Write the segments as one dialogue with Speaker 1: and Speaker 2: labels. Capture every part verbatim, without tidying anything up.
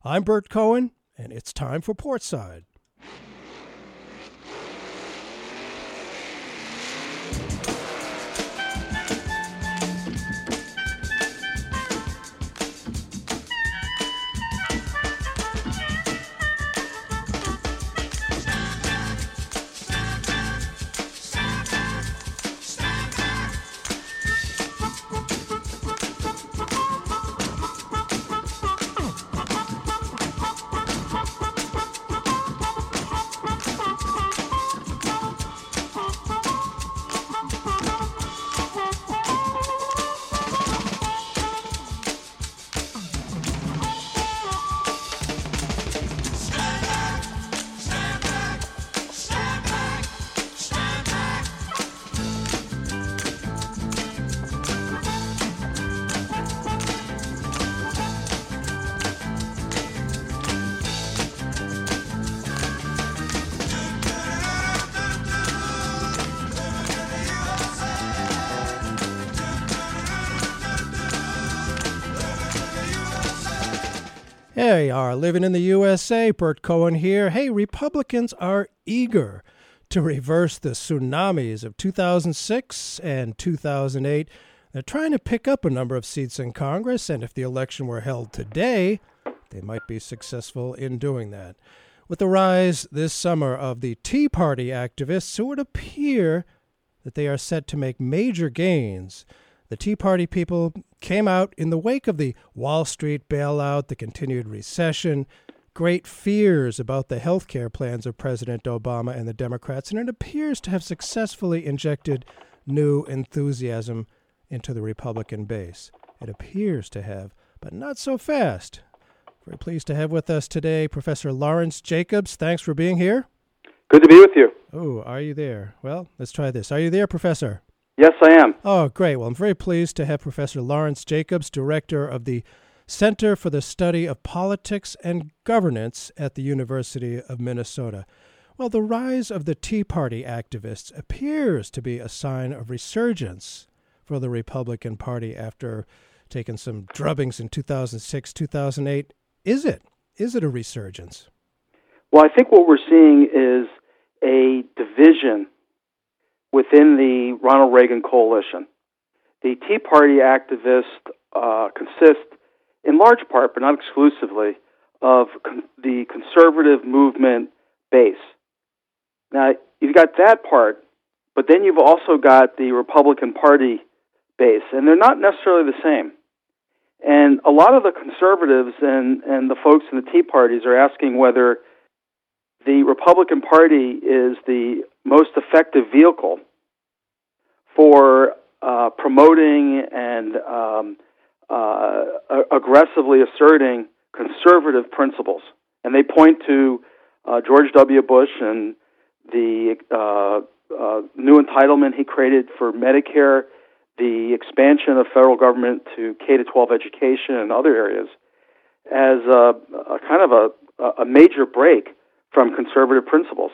Speaker 1: I'm Bert Cohen, and it's time for Portside. Here we are, living in the U S A. Bert Cohen here. Hey, Republicans are eager to reverse the tsunamis of two thousand six and two thousand eight. They're trying to pick up a number of seats in Congress, and if the election were held today, they might be successful in doing that. With the rise this summer of the Tea Party activists, it would appear that they are set to make major gains. The Tea Party people came out in the wake of the Wall Street bailout, the continued recession, great fears about the health care plans of President Obama and the Democrats, and it appears to have successfully injected new enthusiasm into the Republican base. It appears to have, but not so fast. Very pleased to have with us today Professor Lawrence Jacobs. Thanks for being here.
Speaker 2: Good to be with you.
Speaker 1: Oh, are you there? Well, let's try this. Are you there, Professor?
Speaker 2: Yes, I am.
Speaker 1: Oh, great. Well, I'm very pleased to have Professor Lawrence Jacobs, director of the Center for the Study of Politics and Governance at the University of Minnesota. Well, the rise of the Tea Party activists appears to be a sign of resurgence for the Republican Party after taking some drubbings in two thousand six, two thousand eight. Is it? Is it a resurgence?
Speaker 2: Well, I think what we're seeing is a division within the Ronald Reagan coalition. The Tea Party activists uh, consist, in large part, but not exclusively, of con- the conservative movement base. Now, you've got that part, but then you've also got the Republican Party base, and they're not necessarily the same. And a lot of the conservatives and, and the folks in the Tea Parties are asking whether the Republican Party is the most effective vehicle for uh, promoting and um, uh, aggressively asserting conservative principles. And they point to uh, George W. Bush and the uh, uh, new entitlement he created for Medicare, the expansion of federal government to K to twelve education and other areas as a, a kind of a, a major break from conservative principles.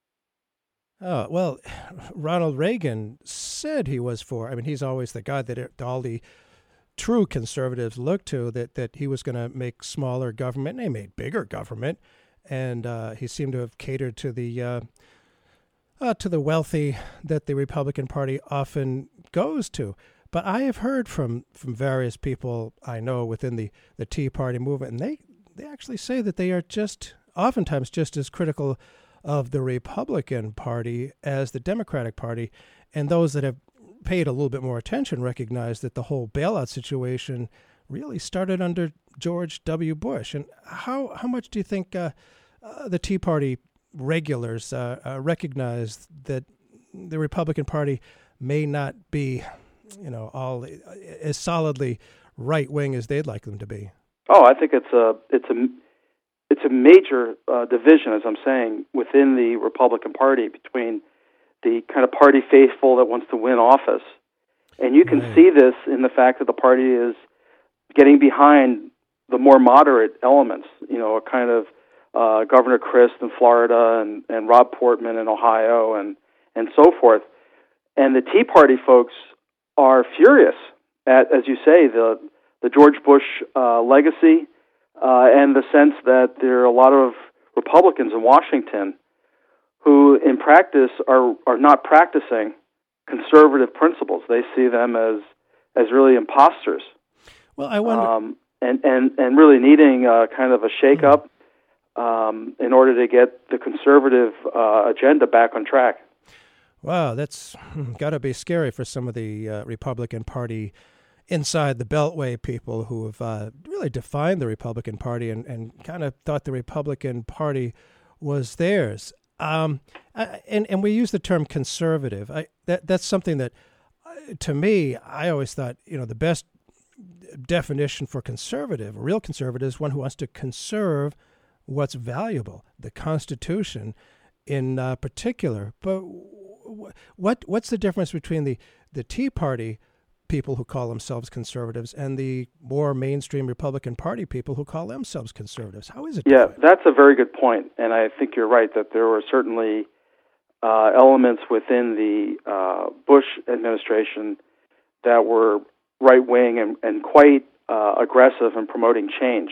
Speaker 1: Oh, well, Ronald Reagan said he was for, I mean, he's always the guy that it, all the true conservatives look to, that, that he was going to make smaller government, and they made bigger government, and uh, he seemed to have catered to the uh, uh, to the wealthy that the Republican Party often goes to. But I have heard from, from various people I know within the, the Tea Party movement, and they, they actually say that they are just, oftentimes just as critical of the Republican Party as the Democratic Party, and those that have paid a little bit more attention recognize that the whole bailout situation really started under George W. Bush. And how how much do you think uh, uh, the Tea Party regulars uh, uh, recognize that the Republican Party may not be, you know, all as solidly right wing as they'd like them to be?
Speaker 2: Oh, I think it's a it's a It's a major uh, division, as I'm saying, within the Republican Party between the kind of party faithful that wants to win office. And you can
Speaker 1: right.
Speaker 2: see this in the fact that the party is getting behind the more moderate elements, you know, a kind of uh, Governor Christ in Florida and, and Rob Portman in Ohio and, and so forth. And the Tea Party folks are furious at, as you say, the, the George Bush uh, legacy, uh, and the sense that there are a lot of Republicans in Washington who, in practice, are are not practicing conservative principles. They see them as as really imposters.
Speaker 1: Well, I wonder,
Speaker 2: um, and and and really needing uh, kind of a shake-up um, in order to get the conservative uh, agenda back on track.
Speaker 1: Wow, that's got to be scary for some of the uh, Republican Party inside the Beltway people who have uh, really defined the Republican Party and, and kind of thought the Republican Party was theirs. Um, I, and, and we use the term conservative. I, that that's something that, uh, to me, I always thought, you know, the best definition for conservative, a real conservative, is one who wants to conserve what's valuable, the Constitution in uh, particular. But what what's the difference between the, the Tea Party people who call themselves conservatives and the more mainstream Republican Party people who call themselves conservatives? How is it
Speaker 2: Yeah,
Speaker 1: different?
Speaker 2: that's a very good point, and I think you're right that there were certainly uh, elements within the uh, Bush administration that were right-wing and, and quite uh, aggressive in promoting change.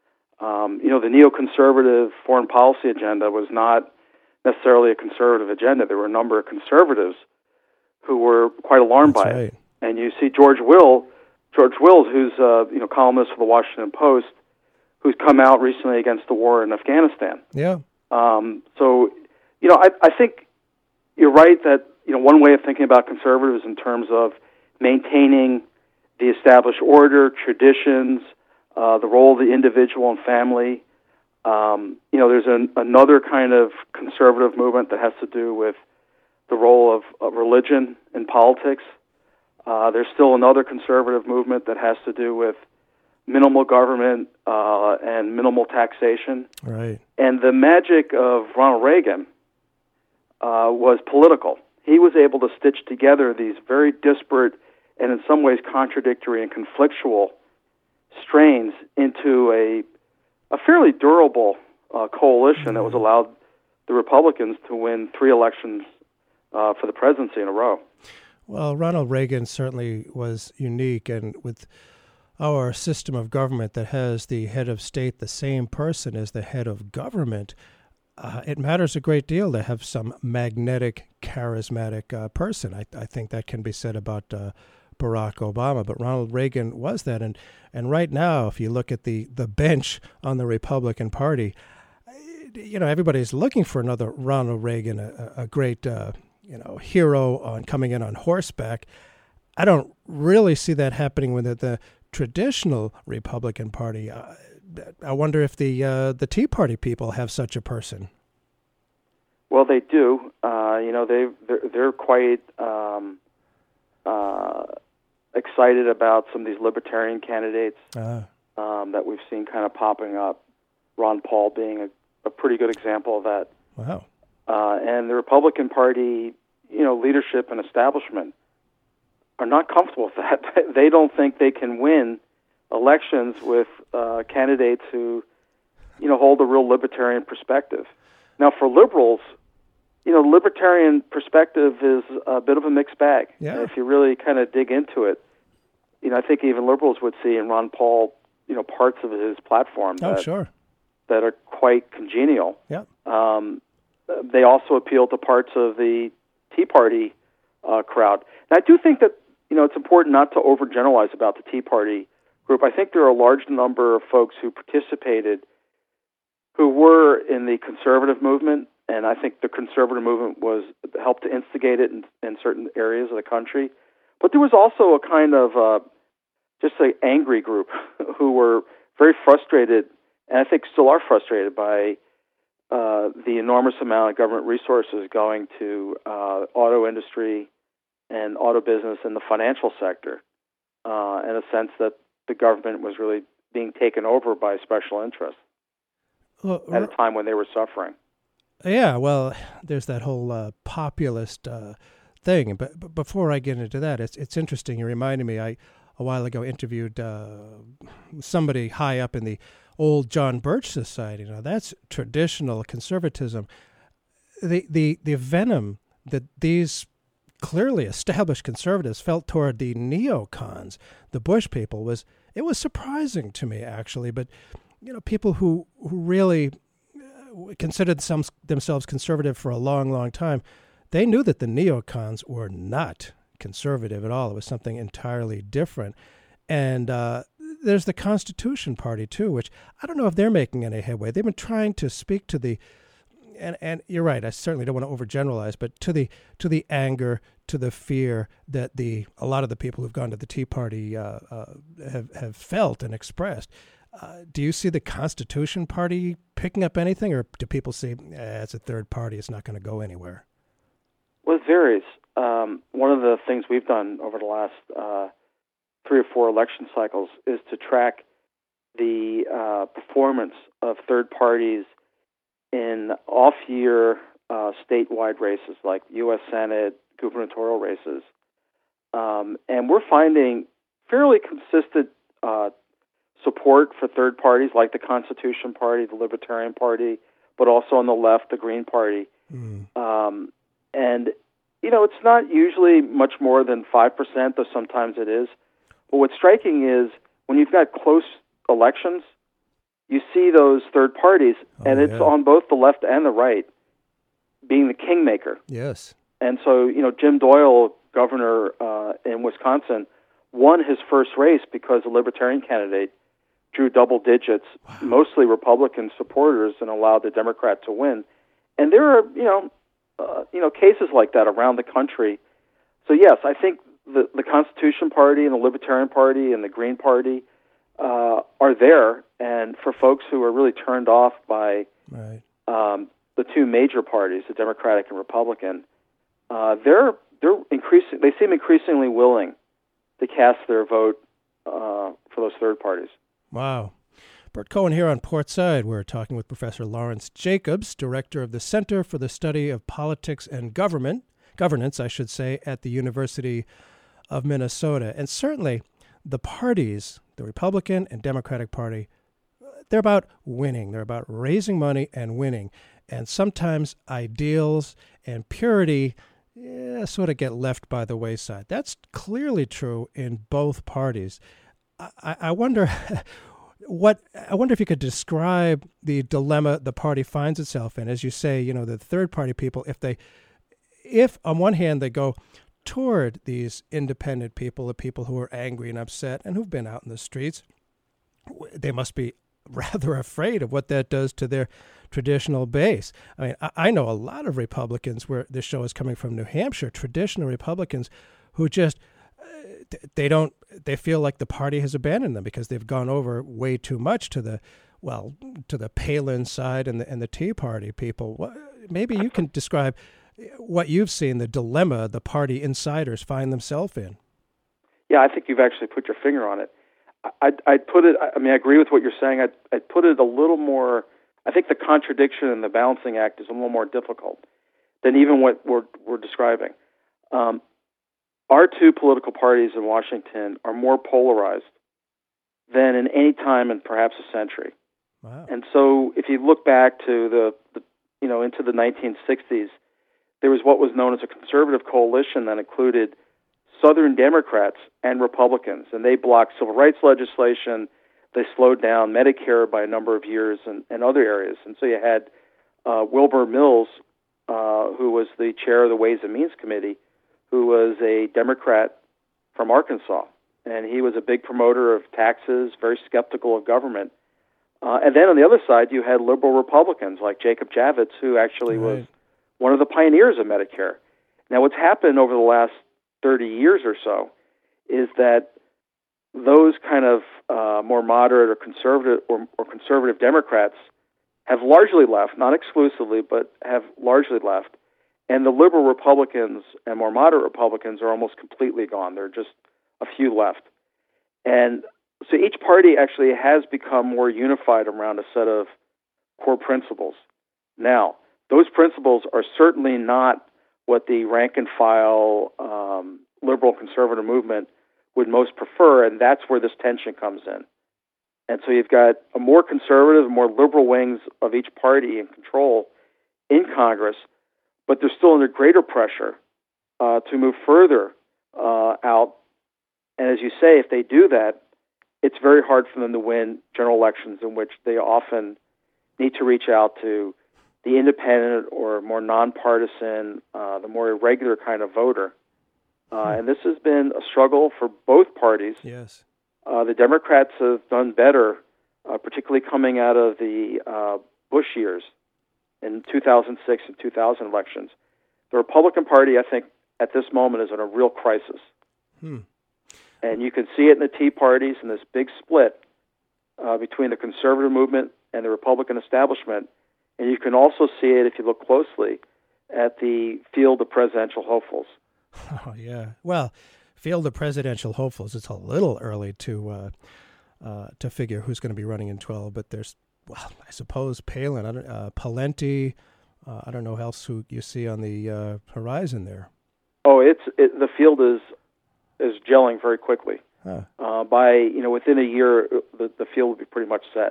Speaker 2: Um, you know, the neoconservative foreign policy agenda was not necessarily a conservative agenda. There were a number of conservatives who were quite alarmed
Speaker 1: That's
Speaker 2: by
Speaker 1: right.
Speaker 2: it. And you see George Will, George Wills, who's uh, you know columnist for the Washington Post, who's come out recently against the war in Afghanistan.
Speaker 1: Yeah.
Speaker 2: Um, so, you know, I, I think you're right that you know one way of thinking about conservatives in terms of maintaining the established order, traditions, uh, the role of the individual and family. Um, you know, there's an, another kind of conservative movement that has to do with the role of, of religion in politics. Uh, there's still another conservative movement that has to do with minimal government uh, and minimal taxation.
Speaker 1: Right.
Speaker 2: And the magic of Ronald Reagan uh, was political. He was able to stitch together these very disparate and in some ways contradictory and conflictual strains into a a fairly durable uh, coalition that was allowed the Republicans to win three elections uh, for the presidency in a row.
Speaker 1: Well, Ronald Reagan certainly was unique, and with our system of government that has the head of state the same person as the head of government, uh, it matters a great deal to have some magnetic, charismatic uh, person. I, I think that can be said about uh, Barack Obama, but Ronald Reagan was that. And and right now, if you look at the, the bench on the Republican Party, you know, everybody's looking for another Ronald Reagan, a, a great uh, you know, hero on coming in on horseback. I don't really see that happening with the, the traditional Republican Party. Uh, I wonder if the uh, the Tea Party people have such a person.
Speaker 2: Well, they do. Uh, you know, they they're, they're quite um, uh, excited about some of these libertarian candidates
Speaker 1: Uh,
Speaker 2: um, that we've seen kind of popping up. Ron Paul being a, a pretty good example of that.
Speaker 1: wow.
Speaker 2: Uh, and the Republican Party, you know, leadership and establishment are not comfortable with that. They don't think they can win elections with uh, candidates who, you know, hold a real libertarian perspective. Now, for liberals, you know, libertarian perspective is a bit of a mixed bag.
Speaker 1: Yeah.
Speaker 2: And if you really kind of dig into it, you know, I think even liberals would see in Ron Paul, you know, parts of his platform
Speaker 1: Oh,
Speaker 2: that,
Speaker 1: sure.
Speaker 2: that are quite congenial.
Speaker 1: Yeah.
Speaker 2: Um, they also appeal to parts of the Tea Party uh, crowd. And I do think that, you know, it's important not to overgeneralize about the Tea Party group. I think there are a large number of folks who participated who were in the conservative movement, and I think the conservative movement was helped to instigate it in, in certain areas of the country. But there was also a kind of uh, just an angry group who were very frustrated, and I think still are frustrated by uh, the enormous amount of government resources going to uh, auto industry and auto business and the financial sector, uh, in a sense that the government was really being taken over by special interests
Speaker 1: Well,
Speaker 2: at a time when they were suffering.
Speaker 1: yeah, well, there's that whole uh, populist uh, thing. But, but before I get into that, it's it's interesting. You reminded me, I a while ago interviewed uh, somebody high up in the old John Birch Society. Now, that's traditional conservatism. The, the, the venom that these clearly established conservatives felt toward the neocons, the Bush people, was it was surprising to me, actually. But you know, people who, who really considered some, themselves conservative for a long, long time, they knew that the neocons were not conservative at all. It was something entirely different. And uh, there's the Constitution Party, too, which I don't know if they're making any headway. They've been trying to speak to the, and, and you're right, I certainly don't want to overgeneralize, but to the to the anger, to the fear that the a lot of the people who've gone to the Tea Party uh, uh, have, have felt and expressed. Uh, do you see the Constitution Party picking up anything, or do people say, eh, it's a third party, it's not going to go anywhere?
Speaker 2: Well, it varies. Um, one of the things we've done over the last uh, three or four election cycles is to track the uh, performance of third parties in off-year uh, statewide races like U S Senate, gubernatorial races. Um, and we're finding fairly consistent uh, support for third parties like the Constitution Party, the Libertarian Party, but also on the left, the Green Party. Mm. Um, and, you know, it's not usually much more than five percent, though sometimes it is. But what's striking is when you've got close elections, you see those third parties, oh, and it's yeah. on both the left and the right, being the kingmaker.
Speaker 1: Yes.
Speaker 2: And so, you know, Jim Doyle, governor uh, in Wisconsin, won his first race because a Libertarian candidate drew double digits, wow. mostly Republican supporters, and allowed the Democrat to win. And there are, you know, uh, you know, cases like that around the country. So yes, I think the the Constitution Party and the Libertarian Party and the Green Party uh, are there. And for folks who are really turned off by
Speaker 1: right.
Speaker 2: um, the two major parties, the Democratic and Republican, uh, they're they're increasing. They seem increasingly willing to cast their vote uh, for those third parties.
Speaker 1: Wow. Bert Cohen here on Portside. We're talking with Professor Lawrence Jacobs, director of the Center for the Study of Politics and Government, Governance, I should say, at the University of Minnesota. And certainly the parties, the Republican and Democratic Party, they're about winning. They're about raising money and winning. And sometimes ideals and purity yeah, sort of get left by the wayside. That's clearly true in both parties. I, I wonder what I wonder if you could describe the dilemma the party finds itself in. As you say, you know, the third party people, if they, if on one hand they go toward these independent people, the people who are angry and upset and who've been out in the streets, they must be rather afraid of what that does to their traditional base. I mean, I, I know a lot of Republicans, where this show is coming from New Hampshire, traditional Republicans who just, they don't, they feel like the party has abandoned them because they've gone over way too much to the, well, to the Palin side and the, and the Tea Party people. Maybe you can describe what you've seen, the dilemma the party insiders find themselves in.
Speaker 2: Yeah, I think you've actually put your finger on it. I'd, I'd put it, I mean, I agree with what you're saying. I'd, I'd put it a little more, I think the contradiction in the balancing act is a little more difficult than even what we're, we're describing. Um, Our two political parties in Washington are more polarized than in any time in perhaps a century.
Speaker 1: Wow.
Speaker 2: And so if you look back to the, the, you know, into the nineteen sixties, there was what was known as a conservative coalition that included Southern Democrats and Republicans, and they blocked civil rights legislation. They slowed down Medicare by a number of years and, and other areas. And so you had uh, Wilbur Mills, uh, who was the chair of the Ways and Means Committee, who was a Democrat from Arkansas, and he was a big promoter of taxes, very skeptical of government. Uh, and then on the other side, you had liberal Republicans like Jacob Javits, who actually right. was one of the pioneers of Medicare. Now, what's happened over the last thirty years or so is that those kind of uh, more moderate or conservative or, or conservative Democrats have largely left, not exclusively, but have largely left. And the liberal Republicans and more moderate Republicans are almost completely gone. There are just a few left. And so each party actually has become more unified around a set of core principles. Now, those principles are certainly not what the rank-and-file um, liberal conservative movement would most prefer, and that's where this tension comes in. And so you've got a more conservative, more liberal wings of each party in control in Congress, but they're still under greater pressure uh, to move further uh, out. And as you say, if they do that, it's very hard for them to win general elections in which they often need to reach out to the independent or more nonpartisan, uh, the more irregular kind of voter. Uh, and this has been a struggle for both parties.
Speaker 1: Yes.
Speaker 2: Uh, the Democrats have done better, uh, particularly coming out of the uh, Bush years in two thousand six and two thousand elections. The Republican Party, I think, at this moment is in a real crisis.
Speaker 1: Hmm.
Speaker 2: And you can see it in the Tea Parties and this big split uh, between the conservative movement and the Republican establishment. And you can also see it, if you look closely, at the field of presidential hopefuls.
Speaker 1: Oh, yeah. Well, field of presidential hopefuls, it's a little early to uh, uh, to figure who's going to be running in twelve, but there's, well, I suppose Palin, I don't, uh, Pawlenty, uh, I don't know who else who you see on the uh, horizon there.
Speaker 2: Oh, it's it, the field is is gelling very quickly.
Speaker 1: Huh.
Speaker 2: Uh, by, you know, within a year, the, the field will be pretty much set.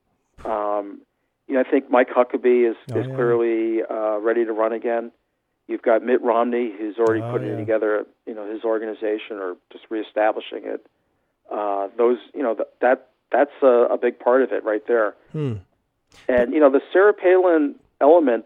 Speaker 2: Um, you know, I think Mike Huckabee is,
Speaker 1: oh,
Speaker 2: is
Speaker 1: yeah.
Speaker 2: clearly uh, ready to run again. You've got Mitt Romney, who's already
Speaker 1: oh,
Speaker 2: putting
Speaker 1: yeah.
Speaker 2: together, you know, his organization or just reestablishing it. Uh, those, you know, th- that that's a, a big part of it right there.
Speaker 1: Hmm.
Speaker 2: And you know, the Sarah Palin element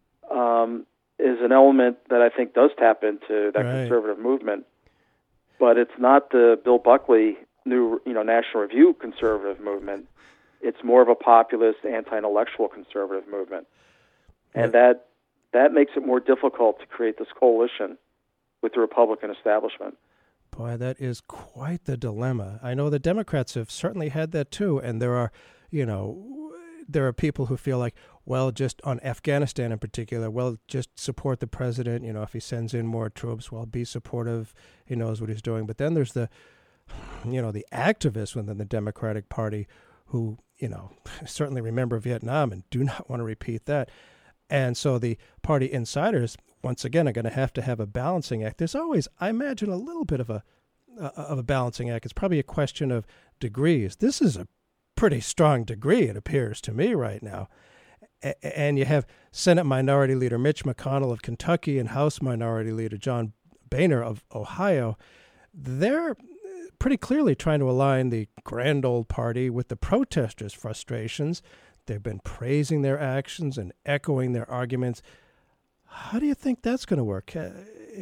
Speaker 2: um, is an element that I think does tap into that
Speaker 1: Right.
Speaker 2: conservative movement, but it's not the Bill Buckley new, you know, National Review conservative movement. It's more of a populist, anti-intellectual conservative movement, and that. That makes it more difficult to create this coalition with the Republican establishment.
Speaker 1: Boy, that is quite the dilemma. I know the Democrats have certainly had that too, and there are, you know, there are people who feel like, well, just on Afghanistan in particular, well, just support the president. You know, if he sends in more troops, well, be supportive. He knows what he's doing. But then there's the, you know, the activists within the Democratic Party who, you know, certainly remember Vietnam and do not want to repeat that. And so the party insiders, once again, are going to have to have a balancing act. There's always, I imagine, a little bit of a uh, of a balancing act. It's probably a question of degrees. This is a pretty strong degree, it appears to me right now. A- and you have Senate Minority Leader Mitch McConnell of Kentucky and House Minority Leader John Boehner of Ohio. They're pretty clearly trying to align the grand old party with the protesters' frustrations. They've been praising their actions and echoing their arguments. How do you think that's going to work? Uh,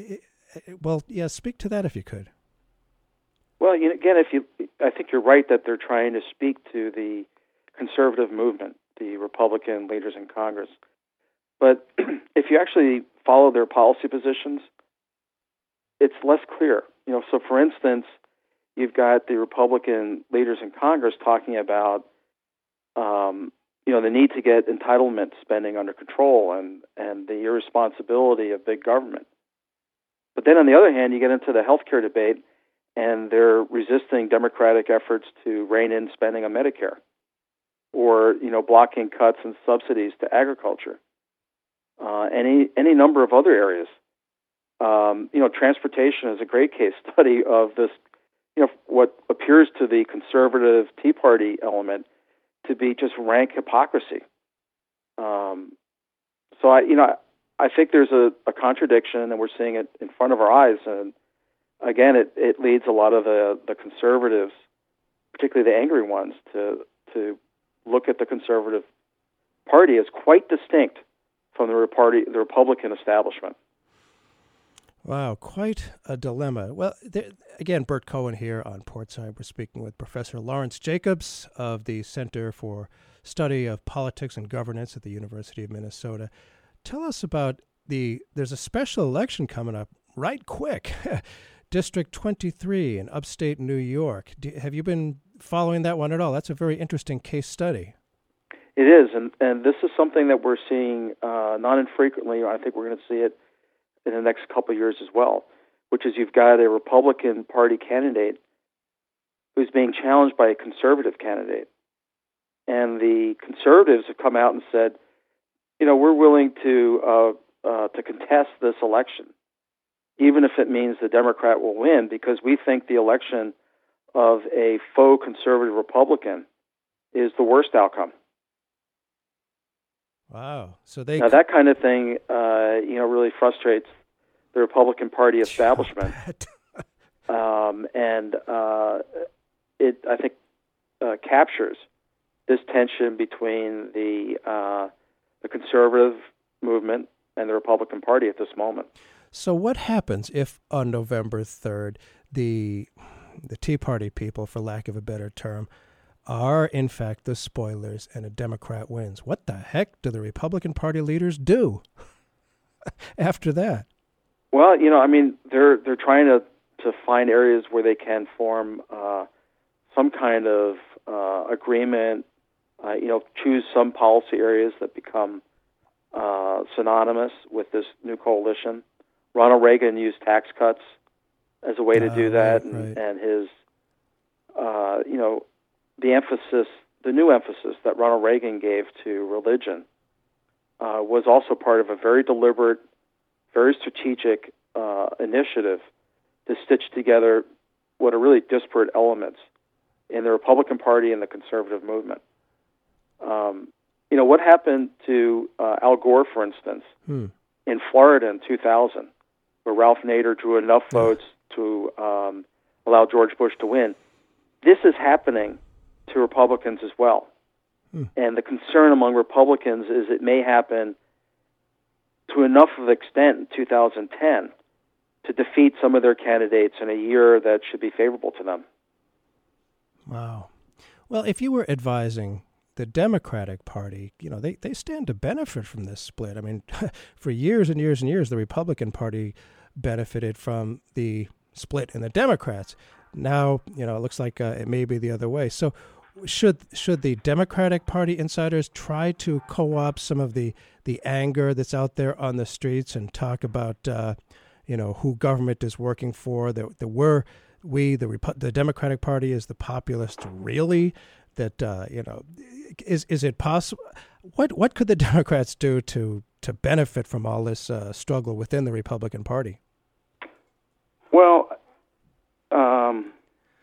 Speaker 1: well, yeah, speak to that if you could.
Speaker 2: Well, you know, again, if you, I think you're right that they're trying to speak to the conservative movement, the Republican leaders in Congress. But if you actually follow their policy positions, it's less clear. You know, so for instance, you've got the Republican leaders in Congress talking about um, you know, the need to get entitlement spending under control and, and the irresponsibility of big government. But then on the other hand, you get into the healthcare debate, and they're resisting Democratic efforts to rein in spending on Medicare or, you know, blocking cuts and subsidies to agriculture, uh, any any number of other areas. Um, you know, transportation is a great case study of this, you know, what appears to the conservative Tea Party element to be just rank hypocrisy. Um, so I, you know, I, I think there's a, a contradiction, and we're seeing it in front of our eyes. And again, it, it leads a lot of the, the conservatives, particularly the angry ones, to to look at the conservative party as quite distinct from the party, the Republican establishment.
Speaker 1: Wow, quite a dilemma. Well, there, again, Bert Cohen here on Portside. We're speaking with Professor Lawrence Jacobs of the Center for Study of Politics and Governance at the University of Minnesota. Tell us about the, there's a special election coming up right quick, District twenty-three in upstate New York. Do, have you been following that one at all? That's a very interesting case study.
Speaker 2: It is, and, and this is something that we're seeing uh, not infrequently. I think we're going to see it in the next couple of years as well, which is you've got a Republican Party candidate who's being challenged by a conservative candidate. And the conservatives have come out and said, you know, we're willing to uh, uh, to contest this election, even if it means the Democrat will win, because we think the election of a faux conservative Republican is the worst outcome.
Speaker 1: Wow. So they
Speaker 2: now that kind of thing, uh, you know, really frustrates the Republican Party establishment. um, and uh, it I think uh, captures this tension between the uh, the conservative movement and the Republican Party at this moment.
Speaker 1: So what happens if on November third the the Tea Party people, for lack of a better term, are in fact the spoilers and a Democrat wins? What the heck do the Republican Party leaders do after that?
Speaker 2: Well, you know, I mean, they're they're trying to, to find areas where they can form uh, some kind of uh, agreement. Uh, you know, choose some policy areas that become uh, synonymous with this new coalition. Ronald Reagan used tax cuts as a way to
Speaker 1: uh,
Speaker 2: do that,
Speaker 1: right,
Speaker 2: and,
Speaker 1: right.
Speaker 2: and his, uh, you know, the emphasis, the new emphasis that Ronald Reagan gave to religion uh, was also part of a very deliberate, very strategic uh, initiative to stitch together what are really disparate elements in the Republican Party and the conservative movement. Um, you know, what happened to uh, Al Gore, for instance,
Speaker 1: Hmm.
Speaker 2: in Florida in two thousand, where Ralph Nader drew enough votes to um, allow George Bush to win? This is happening to Republicans as well.
Speaker 1: Hmm.
Speaker 2: And the concern among Republicans is it may happen to enough of an extent in two thousand ten to defeat some of their candidates in a year that should be favorable to them.
Speaker 1: Wow. Well, if you were advising the Democratic Party, you know, they, they stand to benefit from this split. I mean, for years and years and years, the Republican Party benefited from the split in the Democrats. Now, you know, it looks like uh, it may be the other way. So should should the Democratic Party insiders try to co-opt some of the, the anger that's out there on the streets and talk about, uh, you know, who government is working for, that, that we're, we, the Repu- the Democratic Party is the populist, really? That, uh, you know, is is it possible? What what could the Democrats do to, to benefit from all this uh, struggle within the Republican Party?
Speaker 2: Well, um,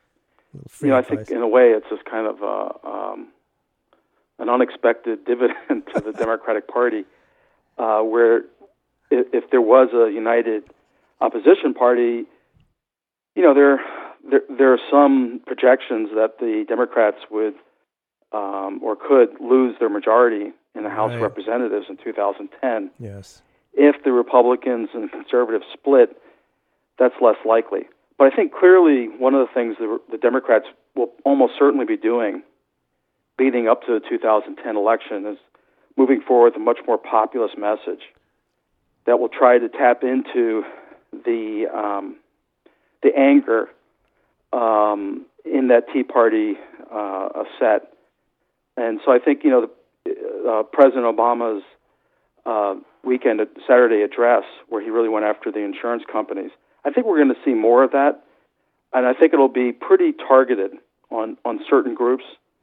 Speaker 2: you know, I think in a way it's just kind of a, um, an unexpected dividend to the Democratic Party, uh, where if, if there was a united opposition party, you know, there, there there are some projections that the Democrats would um, or could lose their majority in the House
Speaker 1: Right.
Speaker 2: of Representatives in two thousand ten.
Speaker 1: Yes.
Speaker 2: If the Republicans and conservatives split, that's less likely. But I think clearly one of the things the, the Democrats will almost certainly be doing leading up to the two thousand ten election is moving forward with a much more populist message that will try to tap into the um, the anger um, in that Tea Party uh, set. And so I think, you know, the, uh, President Obama's uh, weekend, Saturday address, where he really went after the insurance companies, I think we're going to see more of that. And I think it'll be pretty targeted on, on certain groups.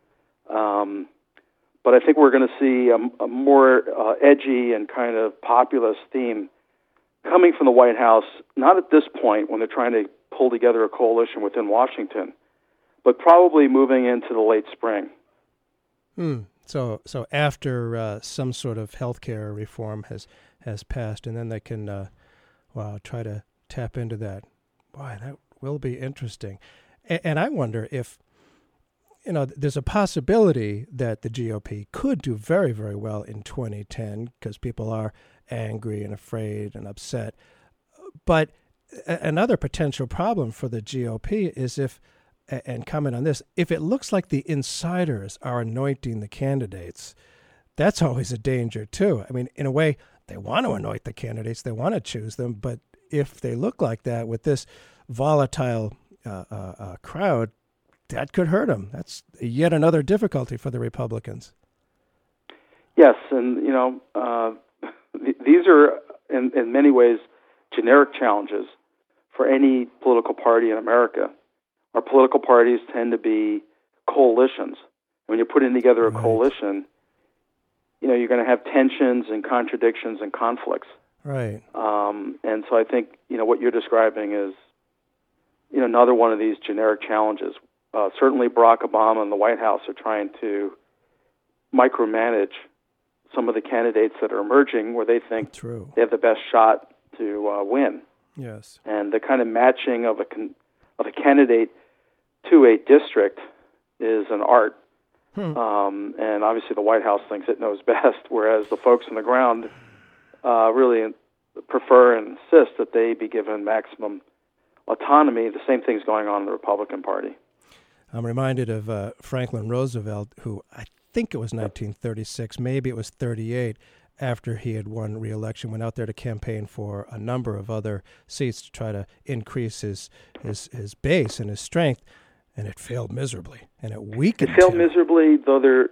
Speaker 2: Um, but I think we're going to see a, a more uh, edgy and kind of populist theme coming from the White House, not at this point when they're trying to pull together a coalition within Washington, but probably moving into the late spring.
Speaker 1: Hmm. So so after uh, some sort of healthcare reform has has passed, and then they can, uh, wow, try to tap into that. Boy, that will be interesting. And, and I wonder if, you know, there's a possibility that the G O P could do very, very well in twenty ten because people are angry and afraid and upset. But a- another potential problem for the G O P is if, and comment on this, if it looks like the insiders are anointing the candidates, that's always a danger too. I mean, in a way, they want to anoint the candidates, they want to choose them, but if they look like that with this volatile uh, uh, uh, crowd, that could hurt them. That's yet another difficulty for the Republicans.
Speaker 2: Yes, and, you know, uh, th- these are, in, in many ways, generic challenges for any political party in America. Our political parties tend to be coalitions. When you're putting together a
Speaker 1: Right.
Speaker 2: coalition, you know, you're going to have tensions and contradictions and conflicts.
Speaker 1: Right.
Speaker 2: Um, and so I think, you know, what you're describing is, you know, another one of these generic challenges. Uh, certainly Barack Obama and the White House are trying to micromanage some of the candidates that are emerging where they think
Speaker 1: True.
Speaker 2: they have the best shot to uh, win.
Speaker 1: Yes.
Speaker 2: And the kind of matching of a con- of a candidate to a district is an art.
Speaker 1: Hmm.
Speaker 2: Um, and obviously the White House thinks it knows best, whereas the folks on the ground uh, really prefer and insist that they be given maximum autonomy. The same thing's going on in the Republican Party.
Speaker 1: I'm reminded of uh, Franklin Roosevelt, who I think it was nineteen thirty-six, maybe it was thirty-eight, after he had won re-election, went out there to campaign for a number of other seats to try to increase his his, his base and his strength, and it failed miserably, and it weakened
Speaker 2: It failed
Speaker 1: him.
Speaker 2: miserably, though there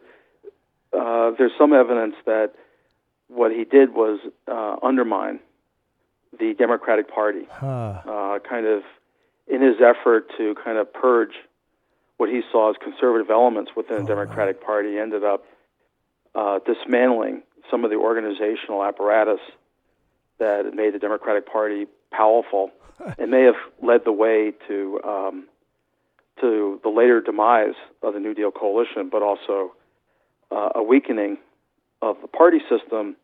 Speaker 2: uh, there's some evidence that what he did was uh, undermine the Democratic Party,
Speaker 1: Huh.
Speaker 2: uh, kind of in his effort to kind of purge what he saw as conservative elements within the
Speaker 1: Oh,
Speaker 2: Democratic Party, ended up uh, dismantling some of the organizational apparatus that made the Democratic Party powerful. It may have led the way to um, to the later demise of the New Deal coalition, but also uh, a weakening of the party system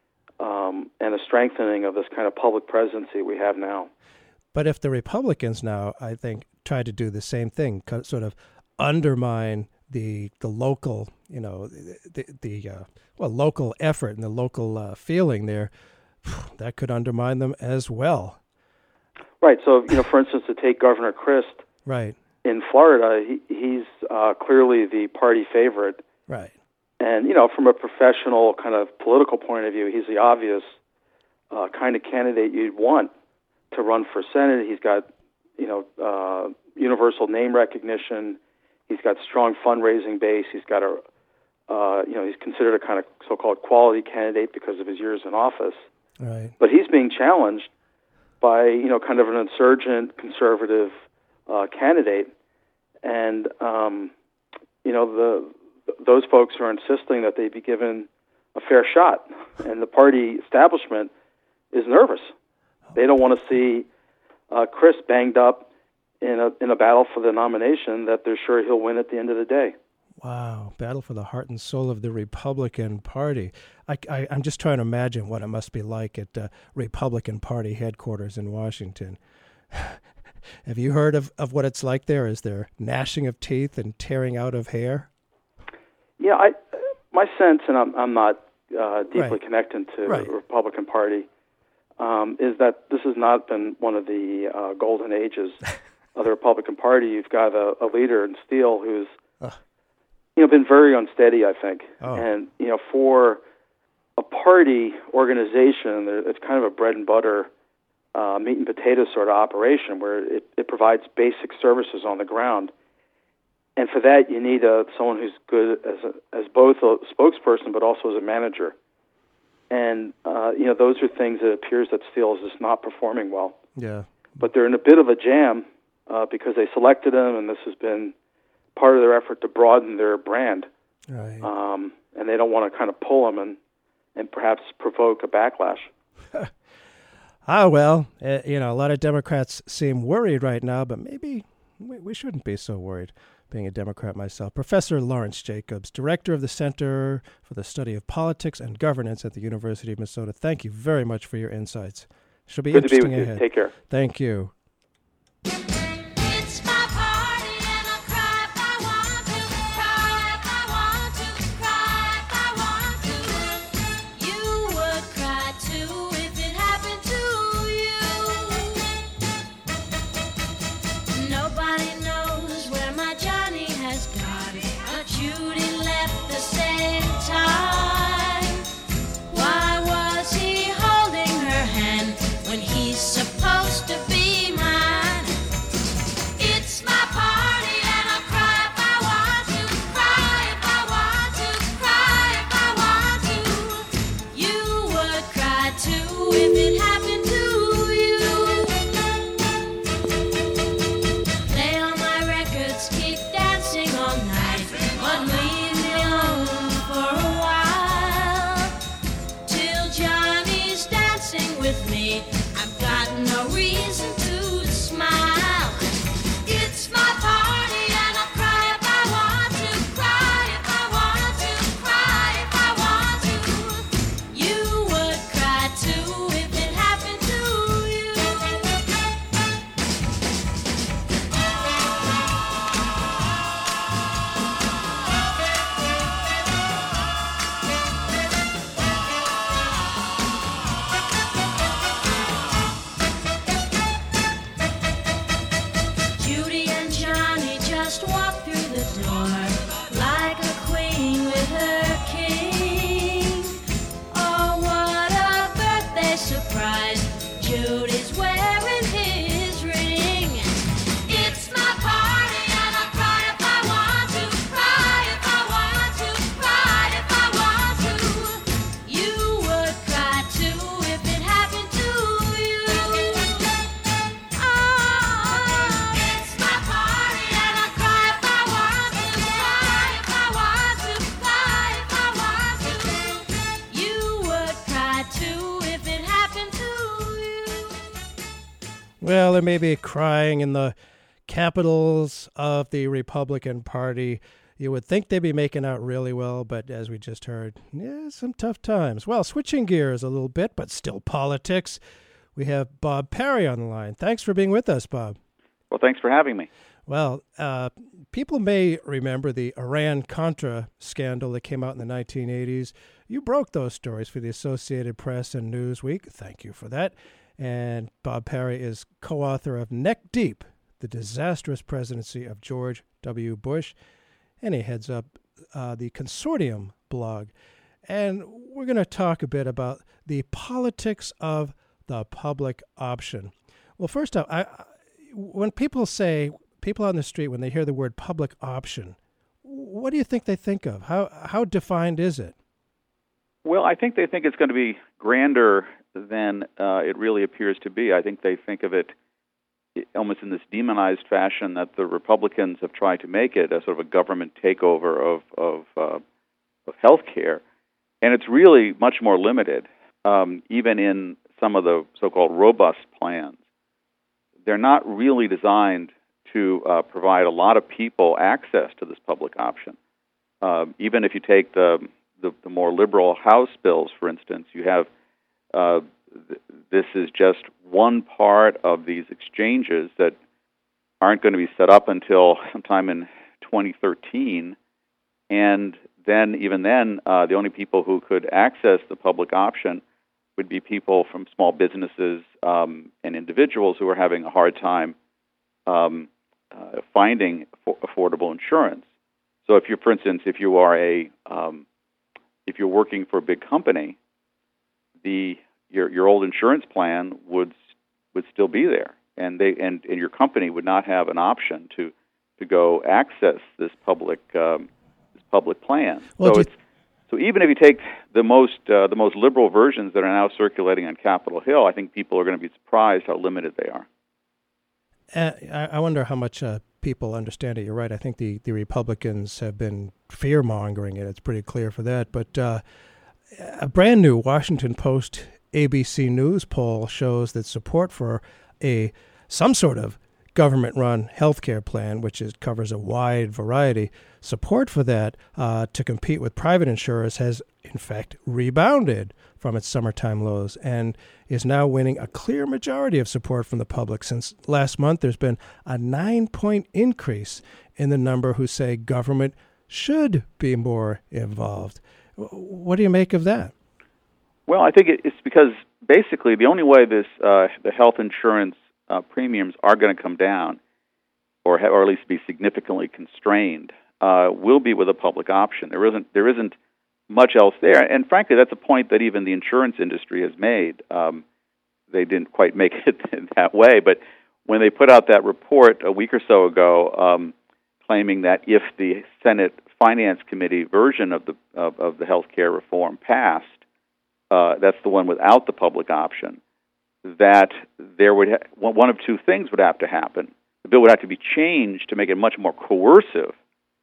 Speaker 2: um, and a strengthening of this kind of public presidency we have now.
Speaker 1: But if the Republicans now, I think, try to do the same thing, co- sort of undermine the the local, you know, the the uh, well local effort and the local uh, feeling there, that could undermine them as well.
Speaker 2: Right. So, you know, for instance, to take Governor Christ
Speaker 1: Right.
Speaker 2: in Florida, he, he's uh, clearly the party favorite.
Speaker 1: Right.
Speaker 2: And, you know, from a professional kind of political point of view, he's the obvious uh, kind of candidate you'd want to run for Senate. He's got, you know, uh, universal name recognition. He's got strong fundraising base. He's got a, uh, you know, he's considered a kind of so-called quality candidate because of his years in office.
Speaker 1: Right.
Speaker 2: But he's being challenged by, you know, kind of an insurgent conservative uh, candidate. And, um, you know, the those folks are insisting that they be given a fair shot. And the party establishment is nervous. They don't want to see uh, Chris banged up in a in a battle for the nomination that they're sure he'll win at the end of the day.
Speaker 1: Wow. Battle for the heart and soul of the Republican Party. I, I, I'm just trying to imagine what it must be like at uh, Republican Party headquarters in Washington. Have you heard of, of what it's like there? Is there gnashing of teeth and tearing out of hair?
Speaker 2: Yeah, I my sense, and I'm I'm not uh, deeply
Speaker 1: Right.
Speaker 2: connected to
Speaker 1: Right.
Speaker 2: the Republican Party, um, is that this has not been one of the uh, golden ages of the Republican Party. You've got a, a leader in Steele who's
Speaker 1: Ugh.
Speaker 2: you know been very unsteady, I think,
Speaker 1: Oh.
Speaker 2: and you know for a party organization, there- it's kind of a bread and butter, uh, meat and potatoes sort of operation where it, it provides basic services on the ground. And for that, you need a, someone who's good as a, as both a spokesperson, but also as a manager. And uh, you know, those are things that it appears that Steele is just not performing well.
Speaker 1: Yeah.
Speaker 2: But they're in a bit of a jam uh, because they selected him, and this has been part of their effort to broaden their brand.
Speaker 1: Right.
Speaker 2: Um, and they don't want to kind of pull him and and perhaps provoke a backlash.
Speaker 1: Ah, well, uh, you know, a lot of Democrats seem worried right now, but maybe we, we shouldn't be so worried, being a Democrat myself. Professor Lawrence Jacobs, Director of the Center for the Study of Politics and Governance at the University of Minnesota, thank you very much for your insights. Should be
Speaker 2: Good to be
Speaker 1: interesting
Speaker 2: with you.
Speaker 1: ahead.
Speaker 2: Take care.
Speaker 1: Thank you.
Speaker 3: It's my party and I'll cry if I want to, cry if I want to, cry if I want to. You would cry too if it happened to you. Nobody knows where my Johnny has gone, but Judy left the same time. Why was he holding her hand when he's supposed to be
Speaker 1: Well, there may be crying in the capitals of the Republican Party. You would think they'd be making out really well, but as we just heard, yeah, some tough times. Well, switching gears a little bit, but still politics. We have Bob Perry on the line. Thanks for being with us, Bob.
Speaker 4: Well, thanks for having me.
Speaker 1: Well, uh, people may remember the Iran-Contra scandal that came out in the nineteen eighties. You broke those stories for the Associated Press and Newsweek. Thank you for that. And Bob Perry is co-author of Neck Deep, The Disastrous Presidency of George W. Bush. And he heads up uh, the Consortium blog. And we're going to talk a bit about the politics of the public option. Well, first off, I, I, when people say, people on the street, when they hear the word public option, what do you think they think of? How how defined is it?
Speaker 4: Well, I think they think it's going to be grander than uh, it really appears to be. I think they think of it almost in this demonized fashion that the Republicans have tried to make it as sort of a government takeover of of, uh, of health care. And it's really much more limited, um, even in some of the so-called robust plans. They're not really designed to uh, provide a lot of people access to this public option. Uh, even if you take the, the the more liberal House bills, for instance, you have uh, th- this is just one part of these exchanges that aren't going to be set up until sometime in twenty thirteen, and then even then, uh, the only people who could access the public option would be people from small businesses um, and individuals who are having a hard time um, uh, finding affordable insurance. So, if you're, for instance, if you are a um, if you're working for a big company, the your your old insurance plan would would still be there, and they and, and your company would not have an option to to go access this public um, this public plan.
Speaker 1: Well,
Speaker 4: so it's so even if you take the most uh, the most liberal versions that are now circulating on Capitol Hill, I think people are going to be surprised how limited they are.
Speaker 1: Uh, I, I wonder how much uh, people understand it. You're right. I think the, the Republicans have been fear-mongering it. It's pretty clear for that. But uh, a brand new Washington Post A B C News poll shows that support for a some sort of government-run healthcare plan, which is, covers a wide variety, support for that uh, to compete with private insurers has, in fact, rebounded from its summertime lows and is now winning a clear majority of support from the public. Since last month, there's been a nine-point increase in the number who say government should be more involved. What do you make of that?
Speaker 4: Well, I think it's because basically the only way this uh, the health insurance uh, premiums are going to come down, or ha- or at least be significantly constrained, uh, will be with a public option. There isn't there isn't much else there, and frankly, that's a point that even the insurance industry has made. Um, they didn't quite make it that way, but when they put out that report a week or so ago, um, claiming that if the Senate Finance Committee version of the of, of the health care reform passed, uh, that's the one without the public option, that there would ha- one of two things would have to happen. The bill would have to be changed to make it much more coercive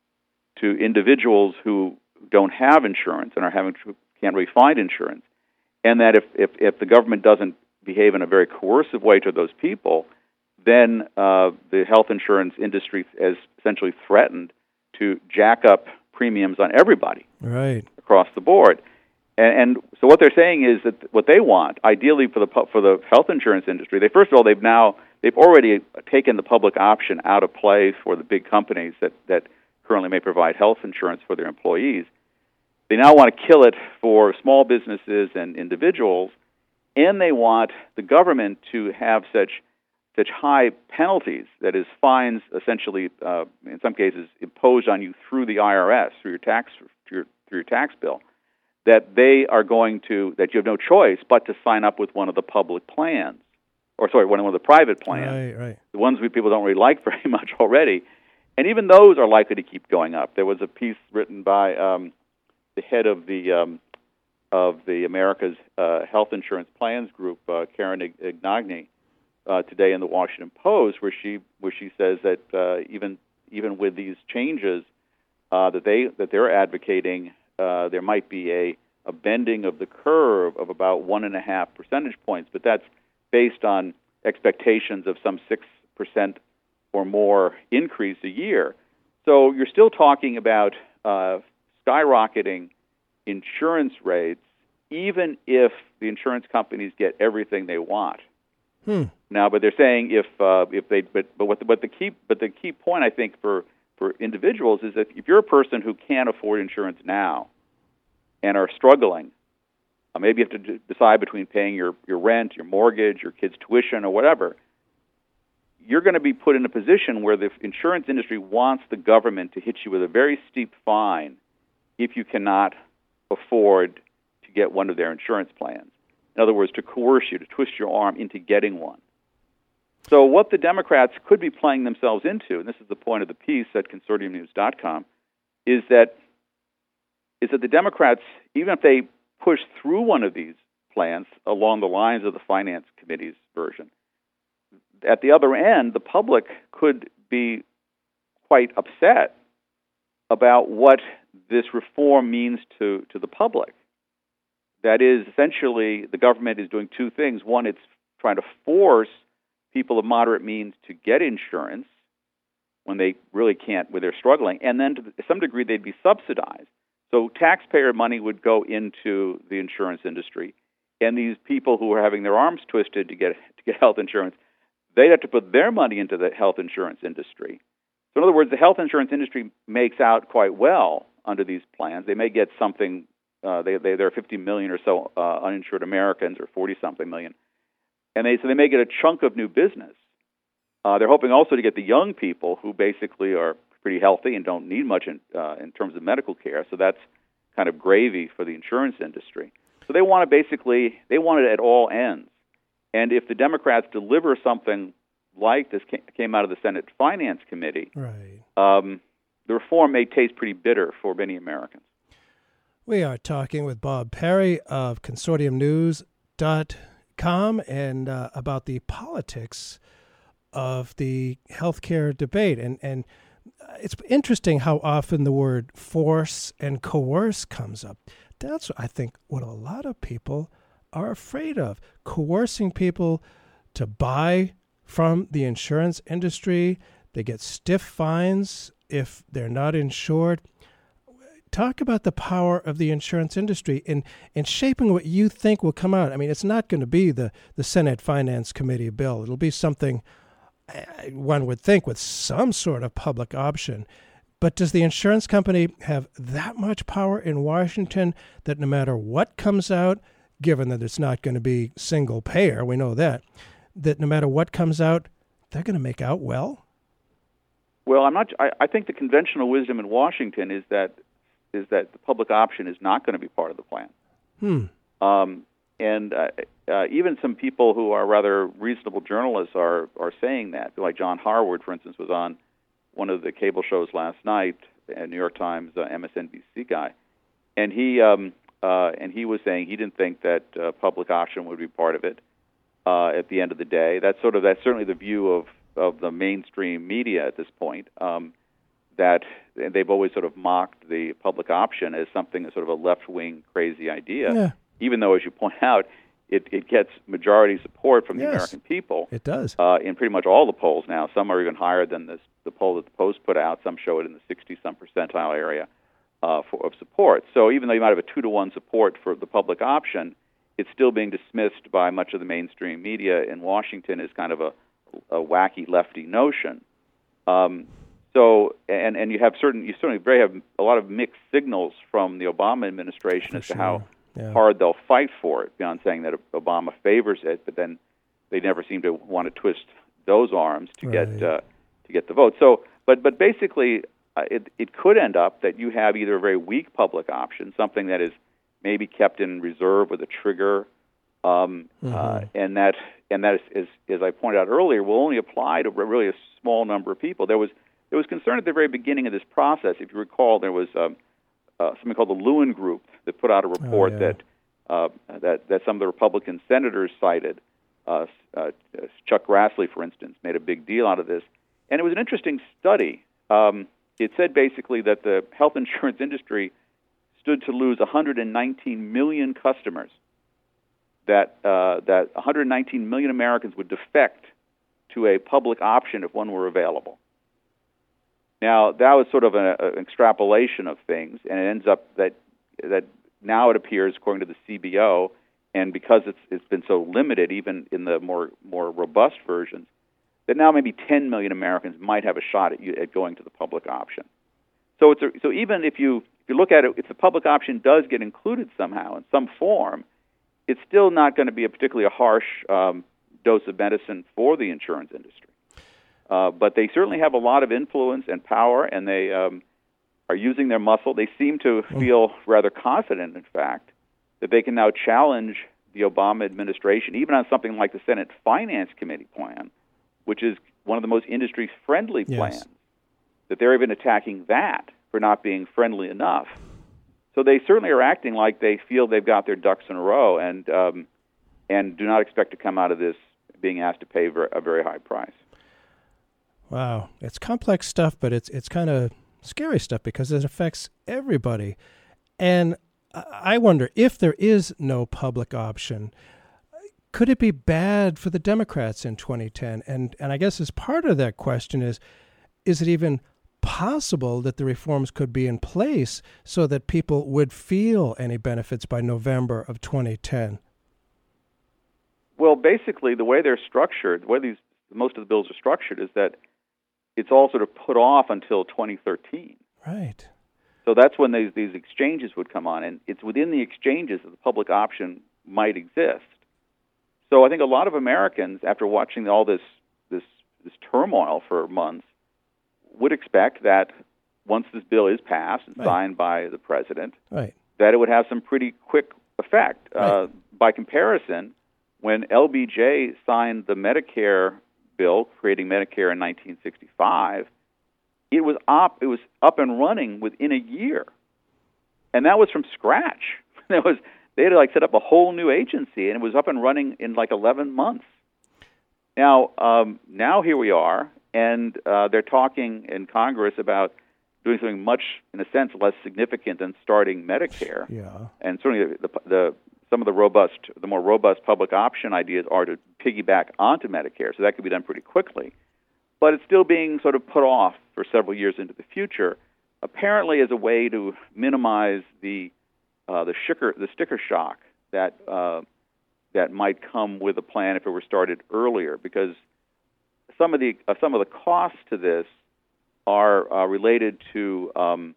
Speaker 4: to individuals who don't have insurance and are having to, can't really find insurance, and that if, if, if the government doesn't behave in a very coercive way to those people, then uh, the health insurance industry has essentially threatened to jack up premiums on everybody
Speaker 1: right
Speaker 4: across the board. And, and so what they're saying is that what they want, ideally for the for the health insurance industry, they first of all they've now they've already taken the public option out of play for the big companies that that currently may provide health insurance for their employees. They now want to kill it for small businesses and individuals, and they want the government to have such such high penalties, that is, fines essentially, uh, in some cases, imposed on you through the I R S, through your tax through your, through your tax bill, that they are going to that you have no choice but to sign up with one of the public plans, or sorry, one of the private plans,
Speaker 1: right, right.
Speaker 4: the ones we people don't really like very much already. And even those are likely to keep going up. There was a piece written by um, the head of the um, of the America's uh, Health Insurance Plans Group, uh, Karen Ignagni, uh, today in the Washington Post, where she where she says that uh, even even with these changes uh, that they that they're advocating, uh, there might be a, a bending of the curve of about one and a half percentage points, but that's based on expectations of some six percent or more increase a year. So you're still talking about uh, skyrocketing insurance rates, even if the insurance companies get everything they want.
Speaker 1: Hmm.
Speaker 4: Now, but they're saying if uh, if they but but what the, but the key but the key point I think for for individuals is that if you're a person who can't afford insurance now and are struggling, uh, maybe you have to d- decide between paying your, your rent, your mortgage, your kids' tuition, or whatever, you're going to be put in a position where the insurance industry wants the government to hit you with a very steep fine if you cannot afford to get one of their insurance plans. In other words, to coerce you, to twist your arm into getting one. So what the Democrats could be playing themselves into, and this is the point of the piece at consortium news dot com, is that is that the Democrats, even if they push through one of these plans along the lines of the Finance Committee's version, at the other end, the public could be quite upset about what this reform means to, to the public. That is, essentially, the government is doing two things. One, it's trying to force people of moderate means to get insurance when they really can't, when they're struggling, and then to some degree they'd be subsidized. So taxpayer money would go into the insurance industry, and these people who are having their arms twisted to get to get health insurance, they'd have to put their money into the health insurance industry. So in other words, the health insurance industry makes out quite well under these plans. They may get something. Uh, they, they there are fifty million or so uh, uninsured Americans, or forty something million, and they so they may get a chunk of new business. Uh, they're hoping also to get the young people who basically are pretty healthy and don't need much in, uh, in terms of medical care. So that's kind of gravy for the insurance industry. So they want to basically they want it at all ends. And if the Democrats deliver something like this came out of the Senate Finance Committee,
Speaker 1: right,
Speaker 4: um, the reform may taste pretty bitter for many Americans.
Speaker 1: We are talking with Bob Perry of consortium news dot com and uh, about the politics of the healthcare debate. And, and it's interesting how often the word force and coerce comes up. That's, I think, what a lot of people are afraid of, coercing people to buy from the insurance industry. They get stiff fines if they're not insured. Talk about the power of the insurance industry in, in shaping what you think will come out. I mean, it's not going to be the, the Senate Finance Committee bill. It'll be something, one would think, with some sort of public option. But does the insurance company have that much power in Washington that no matter what comes out, given that it's not going to be single payer, we know that, that no matter what comes out, they're going to make out well?
Speaker 4: Well, I'm not. I, I think the conventional wisdom in Washington is that is that the public option is not going to be part of the plan.
Speaker 1: Hmm.
Speaker 4: Um, and uh, uh, even some people who are rather reasonable journalists are are saying that. Like John Harwood, for instance, was on one of the cable shows last night, a New York Times, uh, M S N B C guy, and he um, uh, and he was saying he didn't think that uh, public option would be part of it. Uh, at the end of the day, that's sort of that's certainly the view of, of the mainstream media at this point. Um, that they've always sort of mocked the public option as something as sort of a left-wing crazy idea,
Speaker 1: yeah.
Speaker 4: even though, as you point out, it, it gets majority support from the
Speaker 1: Yes,
Speaker 4: American people.
Speaker 1: It does.
Speaker 4: Uh, in pretty much all the polls now. Some are even higher than this, the poll that the Post put out. Some show it in the sixty-some percentile area uh, for, of support. So even though you might have a two to one support for the public option, it's still being dismissed by much of the mainstream media in Washington as kind of a, a wacky lefty notion. Um, so, and, and you have certain, you certainly very have a lot of mixed signals from the Obama administration
Speaker 1: For
Speaker 4: as
Speaker 1: sure.
Speaker 4: to how
Speaker 1: Yeah.
Speaker 4: hard they'll fight for it, beyond saying that Obama favors it, but then they never seem to want to twist those arms to
Speaker 1: Right.
Speaker 4: get uh, to get the vote. So, but but basically, uh, it it could end up that you have either a very weak public option, something that is maybe kept in reserve with a trigger, um,
Speaker 1: Mm-hmm.
Speaker 4: uh, and that and that is, is, as I pointed out earlier, will only apply to really a small number of people. There was there was concern at the very beginning of this process. If you recall, there was um, uh, something called the Lewin Group that put out a report
Speaker 1: Oh, yeah.
Speaker 4: that, uh, that that some of the Republican senators cited. Uh, uh, Chuck Grassley, for instance, made a big deal out of this, and it was an interesting study. Um, it said basically that the health insurance industry stood to lose one hundred nineteen million customers that uh, that one hundred nineteen million Americans would defect to a public option if one were available. Now, that was sort of an, an extrapolation of things, and it ends up that that now it appears, according to the C B O, and because it's it's been so limited, even in the more more robust versions, that now maybe ten million Americans might have a shot at, you, at going to the public option. So it's a, so even if you if you look at it, if the public option does get included somehow in some form, it's still not going to be a particularly harsh um, dose of medicine for the insurance industry. Uh, but they certainly have a lot of influence and power, and they um, are using their muscle. They seem to feel rather confident, in fact, that they can now challenge the Obama administration, even on something like the Senate Finance Committee plan, which is one of the most industry-friendly plans,
Speaker 1: Yes.
Speaker 4: that they're even attacking that for not being friendly enough. So they certainly are acting like they feel they've got their ducks in a row, and um, and do not expect to come out of this being asked to pay ver- a very high price.
Speaker 1: Wow, it's complex stuff, but it's it's kind of scary stuff because it affects everybody. And I I wonder if there is no public option, could it be bad for the Democrats in twenty ten? And and I guess as part of that question is, is it even possible that the reforms could be in place so that people would feel any benefits by November of twenty ten?
Speaker 4: Well, basically, the way they're structured, the way these most of the bills are structured, is that it's all sort of put off until twenty thirteen.
Speaker 1: Right.
Speaker 4: So that's when these these exchanges would come on, and it's within the exchanges that the public option might exist. So I think a lot of Americans, after watching all this this this turmoil for months, would expect that once this bill is passed and
Speaker 1: Right.
Speaker 4: signed by the president,
Speaker 1: Right.
Speaker 4: that it would have some pretty quick effect.
Speaker 1: Right.
Speaker 4: Uh, by comparison, when L B J signed the Medicare bill creating Medicare in nineteen sixty-five, it was up it was up and running within a year, and that was from scratch. That was they had to like set up a whole new agency, and it was up and running in like eleven months. Now, um, now here we are, and uh, they're talking in Congress about doing something much, in a sense, less significant than starting Medicare.
Speaker 1: Yeah.
Speaker 4: And certainly the, the, the some of the robust, the more robust public option ideas are to piggyback onto Medicare, so that could be done pretty quickly. But it's still being sort of put off for several years into the future, apparently as a way to minimize the uh, the sticker the sticker shock that uh, that might come with a plan if it were started earlier, because some of the uh, some of the costs to this are uh, related to um,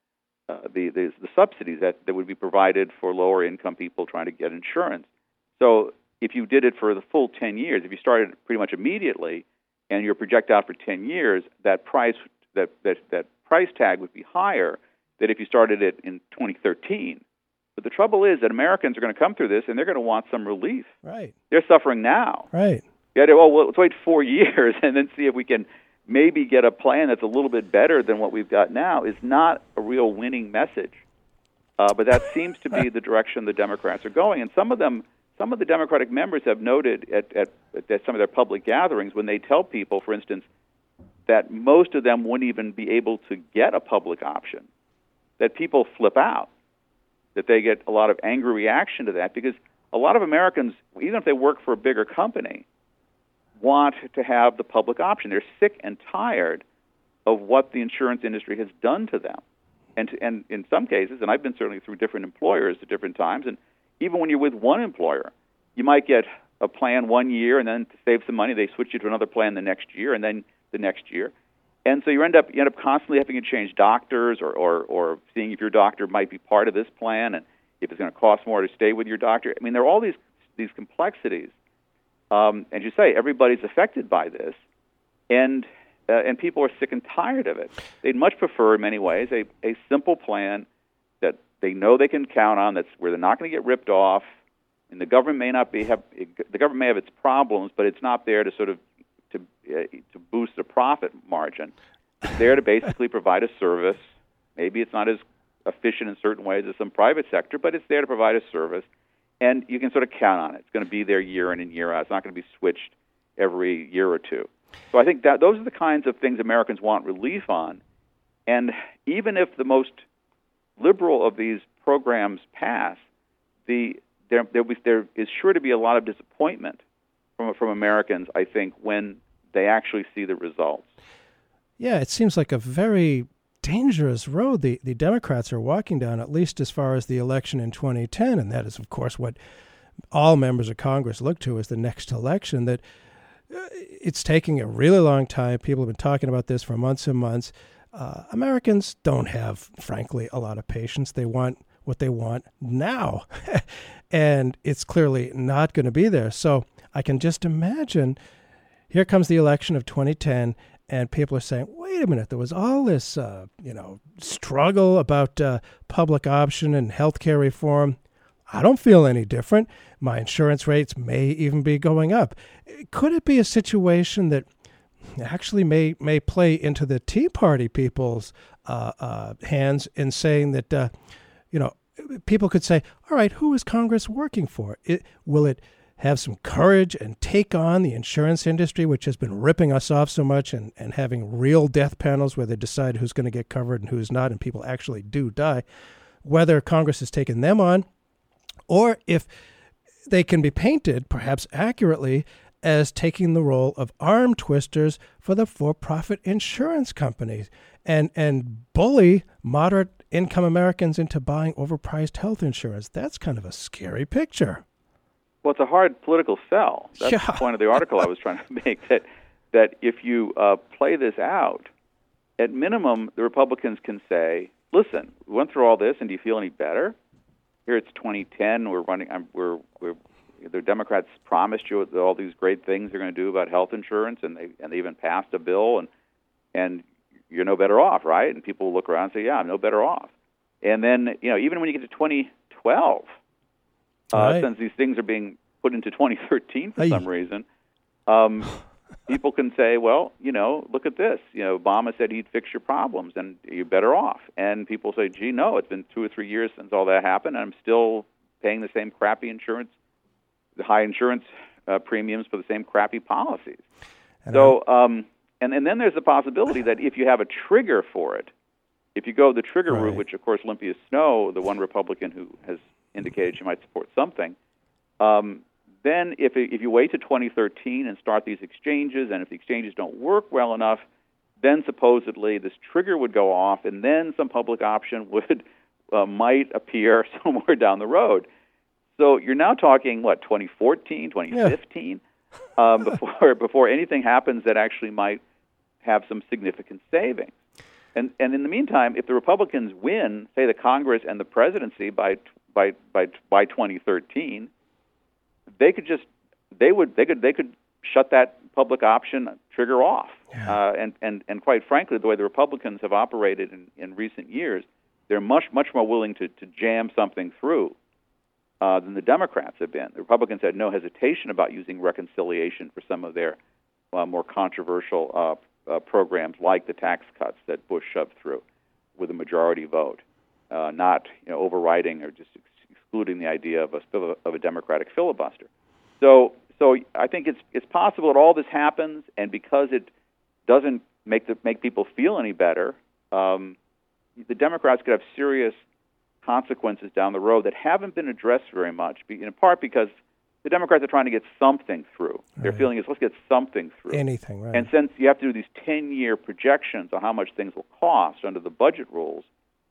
Speaker 4: uh, the, the the subsidies that, that would be provided for lower income people trying to get insurance. So if you did it for the full ten years, if you started pretty much immediately, and you're projected out for ten years, that price that, that that price tag would be higher than if you started it in twenty thirteen. But the trouble is that Americans are going to come through this, and they're going to want some relief.
Speaker 1: Right.
Speaker 4: They're suffering now.
Speaker 1: Right.
Speaker 4: Yeah, well, well, let's wait four years and then see if we can maybe get a plan that's a little bit better than what we've got now. Is not a real winning message. Uh, but that seems to be the direction the Democrats are going. And some of them, some of the Democratic members have noted at, at, at some of their public gatherings when they tell people, for instance, that most of them wouldn't even be able to get a public option, that people flip out, that they get a lot of angry reaction to that, because a lot of Americans, even if they work for a bigger company, want to have the public option. They're sick and tired of what the insurance industry has done to them. And, to, and in some cases, and I've been certainly through different employers at different times, and even when you're with one employer, you might get a plan one year, and then to save some money, they switch you to another plan the next year, and then the next year. And so you end up you end up constantly having to change doctors, or, or, or seeing if your doctor might be part of this plan, and if it's going to cost more to stay with your doctor. I mean, there are all these these complexities. Um, and you say, everybody's affected by this, and uh, and people are sick and tired of it. They'd much prefer, in many ways, a, a simple plan that they know they can count on, that's where they're not going to get ripped off, and the government may not be have the government may have its problems, but it's not there to sort of to uh, to boost the profit margin. It's there to basically provide a service. Maybe it's not as efficient in certain ways as some private sector, but it's there to provide a service. And you can sort of count on it. It's going to be there year in and year out. It's not going to be switched every year or two. So I think that those are the kinds of things Americans want relief on. And even if the most liberal of these programs pass, the there there, was, there is sure to be a lot of disappointment from from Americans, I think, when they actually see the results.
Speaker 1: Yeah, it seems like a very dangerous road the, the Democrats are walking down, at least as far as the election in twenty ten, and that is, of course, what all members of Congress look to as the next election, that uh, it's taking a really long time. People have been talking about this for months and months. Uh, Americans don't have, frankly, a lot of patience. They want what they want now, and it's clearly not going to be there. So I can just imagine, here comes the election of twenty ten, and people are saying, wait a minute, there was all this, uh, you know, struggle about uh, public option and healthcare reform. I don't feel any different. My insurance rates may even be going up. Could it be a situation that actually may may play into the Tea Party people's uh, uh, hands in saying that, uh, you know, people could say, all right, who is Congress working for? It, will it have some courage and take on the insurance industry, which has been ripping us off so much, and, and having real death panels where they decide who's going to get covered and who's not, and people actually do die, whether Congress has taken them on, or if they can be painted, perhaps accurately, as taking the role of arm twisters for the for-profit insurance companies and, and bully moderate-income Americans into buying overpriced health insurance. That's kind of a scary picture.
Speaker 4: Well, it's a hard political sell. That's
Speaker 1: Yeah.
Speaker 4: the point of the article I was trying to make, that that if you uh, play this out, at minimum, the Republicans can say, listen, we went through all this, and do you feel any better? Here it's twenty ten, we're running, I'm, we're, we're, the Democrats promised you all these great things they're going to do about health insurance, and they and they even passed a bill, and and you're no better off, right? And people look around and say, yeah, I'm no better off. And then, you know, even when you get to twenty twelve, Uh,
Speaker 1: Right.
Speaker 4: since these things are being put into twenty thirteen for
Speaker 1: Aye.
Speaker 4: some reason, um, people can say, well, you know, look at this. You know, Obama said he'd fix your problems, and you're better off. And people say, gee, no, it's been two or three years since all that happened, and I'm still paying the same crappy insurance, the high insurance uh, premiums for the same crappy policies.
Speaker 1: And
Speaker 4: So, um, and, and then there's the possibility that if you have a trigger for it, if you go the trigger route,
Speaker 1: Right.
Speaker 4: which, of course, Olympia Snow, the one Republican who has indicated she might support something, um, then if if you wait to twenty thirteen and start these exchanges, and if the exchanges don't work well enough, then supposedly this trigger would go off, and then some public option would uh, might appear somewhere down the road. So you're now talking, what, twenty fourteen, twenty fifteen, yeah. um, before before anything happens that actually might have some significant savings. And and in the meantime, if the Republicans win, say the Congress and the presidency by by by by twenty thirteen, they could just they would they could they could shut that public option trigger off.
Speaker 1: Yeah.
Speaker 4: Uh, and and and quite frankly, the way the Republicans have operated in, in recent years, they're much much more willing to, to jam something through uh, than the Democrats have been. The Republicans had no hesitation about using reconciliation for some of their uh, more controversial uh, uh, programs, like the tax cuts that Bush shoved through with a majority vote, uh, not you know, overriding or just ex- excluding the idea of a of a Democratic filibuster. So, so I think it's it's possible that all this happens, and because it doesn't make the make people feel any better, um, the Democrats could have serious consequences down the road that haven't been addressed very much. In part because the Democrats are trying to get something through. Their
Speaker 1: Right.
Speaker 4: feeling is, let's get something through.
Speaker 1: Anything, right?
Speaker 4: And since you have to do these ten-year projections on how much things will cost under the budget rules,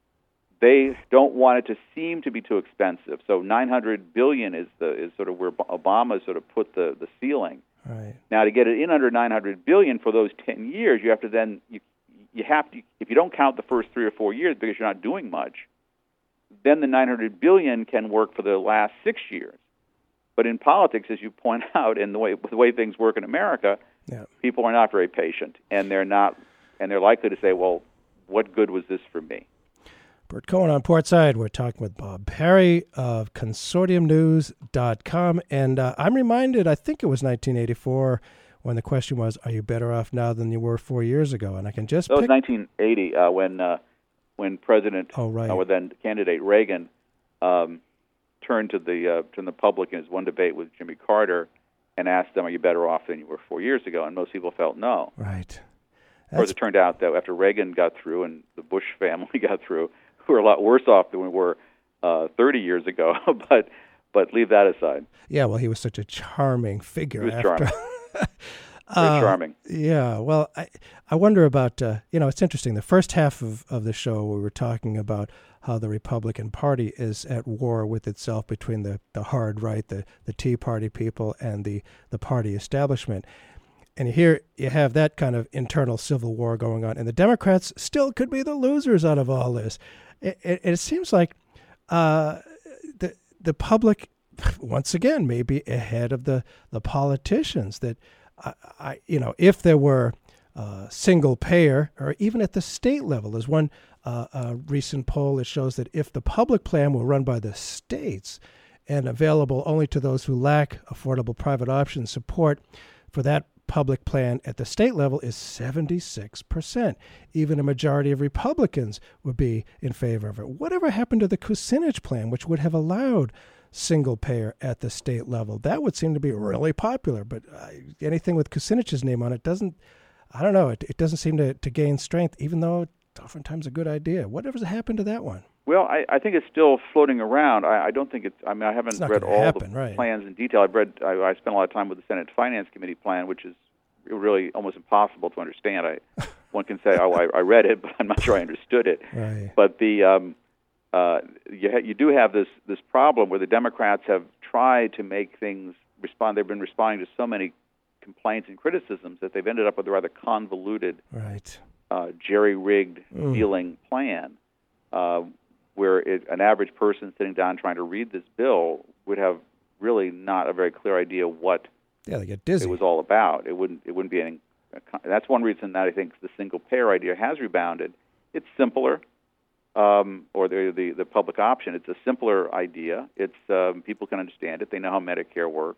Speaker 4: they don't want it to seem to be too expensive. So nine hundred billion dollars is the is sort of where Obama sort of put the, the ceiling.
Speaker 1: Right.
Speaker 4: Now, to get it in under nine hundred billion dollars for those ten years, you have to then you you have to if you don't count the first three or four years because you're not doing much, then the nine hundred billion dollars can work for the last six years. But in politics, as you point out, and the way the way things work in America,
Speaker 1: Yeah.
Speaker 4: people are not very patient, and they're not, and they're likely to say, "Well, what good was this for me?"
Speaker 1: Bert Cohen on Portside. We're talking with Bob Perry of consortium news dot com. And uh, I'm reminded, I think it was nineteen eighty-four, when the question was, are you better off now than you were four years ago? And I can just
Speaker 4: That was
Speaker 1: pick...
Speaker 4: nineteen eighty uh, when uh, when President,
Speaker 1: Oh, right.
Speaker 4: uh, or then candidate Reagan, um, turned to the uh, to the public in his one debate with Jimmy Carter and asked them, "Are you better off than you were four years ago?" And most people felt no.
Speaker 1: Right.
Speaker 4: Of course, it turned out that after Reagan got through and the Bush family got through, we were a lot worse off than we were uh, thirty years ago. but but leave that aside.
Speaker 1: Yeah, well, he was such a charming figure.
Speaker 4: He was
Speaker 1: after.
Speaker 4: charming. Very
Speaker 1: Uh,
Speaker 4: charming.
Speaker 1: Yeah, well, I I wonder about, uh, you know, it's interesting. The first half of, of the show, we were talking about how the Republican Party is at war with itself between the, the hard right, the, the Tea Party people, and the, the party establishment. And here you have that kind of internal civil war going on. And the Democrats still could be the losers out of all this. It, it, it seems like uh, the the public, once again, may be ahead of the, the politicians. That, I, I you know, if there were uh, single payer, or even at the state level, there's one uh, uh, recent poll that shows that if the public plan were run by the states and available only to those who lack affordable private option support, for that public plan at the state level is seventy-six percent. Even a majority of Republicans would be in favor of it. Whatever happened to the Kucinich plan, which would have allowed single payer at the state level? That would seem to be really popular, but uh, anything with Kucinich's name on it doesn't, I don't know, it, it doesn't seem to, to gain strength, even though it's oftentimes a good idea. Whatever's happened to that one?
Speaker 4: Well, I, I think it's still floating around. I, I don't think it's. I mean, I haven't
Speaker 1: It's not
Speaker 4: read
Speaker 1: gonna
Speaker 4: all
Speaker 1: happen,
Speaker 4: the
Speaker 1: right.
Speaker 4: plans in detail. I've read. I, I spent a lot of time with the Senate Finance Committee plan, which is really almost impossible to understand. I one can say, "Oh, I, I read it," but I'm not sure I understood it.
Speaker 1: Right.
Speaker 4: But the um, uh, you ha- you do have this this problem where the Democrats have tried to make things respond. They've been responding to so many complaints and criticisms that they've ended up with a rather convoluted,
Speaker 1: Right.
Speaker 4: uh, jerry-rigged
Speaker 1: Mm.
Speaker 4: feeling plan. Uh, where it, an average person sitting down trying to read this bill would have really not a very clear idea what
Speaker 1: Yeah, they get dizzy.
Speaker 4: it was all about. It wouldn't. It wouldn't be any. That's one reason that I think the single payer idea has rebounded. It's simpler, um, or the, the the public option. It's a simpler idea. It's um, people can understand it. They know how Medicare works,